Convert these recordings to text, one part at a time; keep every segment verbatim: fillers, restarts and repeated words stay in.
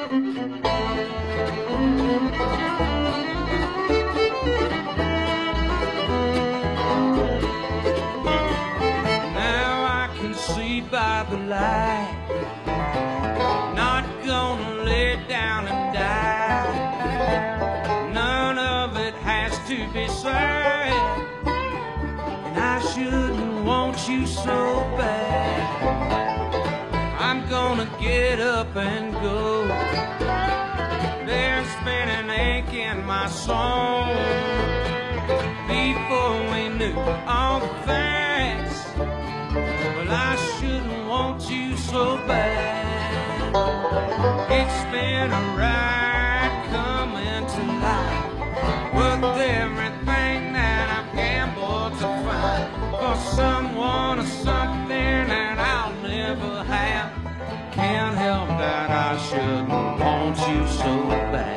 By the light, not gonna lay down and die. None of it has to be said, and I shouldn't want you so bad. I'm gonna get up and go. There's been an ache in my soul before we knew all the facts. Well, I shouldn't want you so bad. It's been a ride coming to life, worth everything that I've gambled to find for someone or something that I'll never have. Can't help that I shouldn't want you so bad.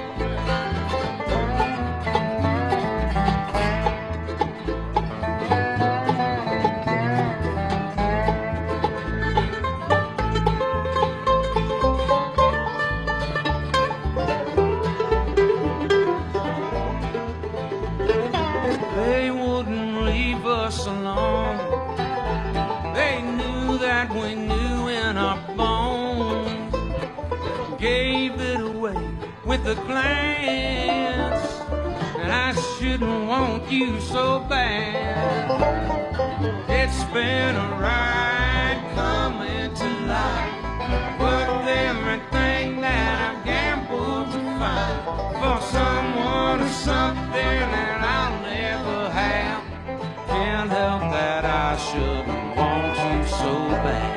Alone. They knew that we knew in our bones, gave it away with a glance, and I shouldn't want you so bad. It's been a ride coming to life, worth everything that I've gambled to find for someone or something that I'll never have. Can't help that I shouldn't want you so bad.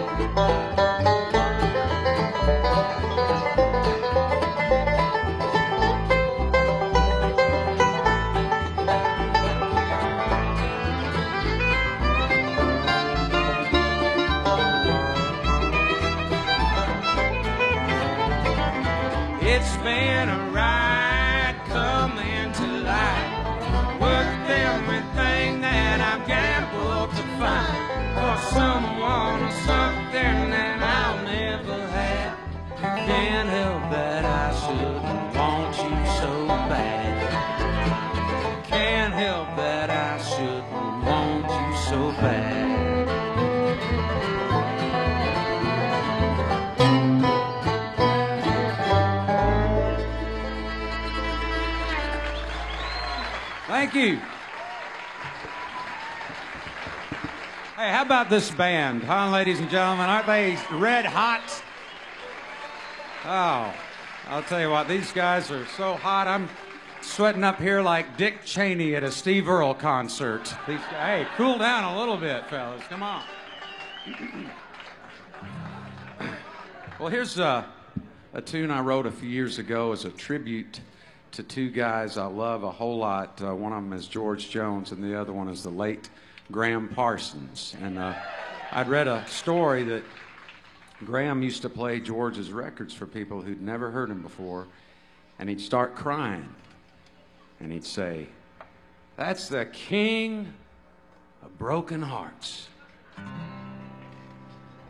It's been a ride coming to life, worth everything that I've gambled to find for someone or something that I'll never have. Can't help that I shouldn't want you so bad. Can't help that I shouldn't want you so bad. Thank you. Hey, how about this band, huh, ladies and gentlemen? Aren't they red hot? Oh, I'll tell you what, these guys are so hot. I'm sweating up here like Dick Cheney at a Steve Earle concert. These, hey, cool down a little bit, fellas. Come on. Well, here's a, a tune I wrote a few years ago as a tribute to two guys I love a whole lot. Uh, one of them is George Jones, and the other one is the late Graham Parsons. And uh, I'd read a story that Graham used to play George's records for people who'd never heard him before, and he'd start crying. And he'd say, "That's the king of broken hearts."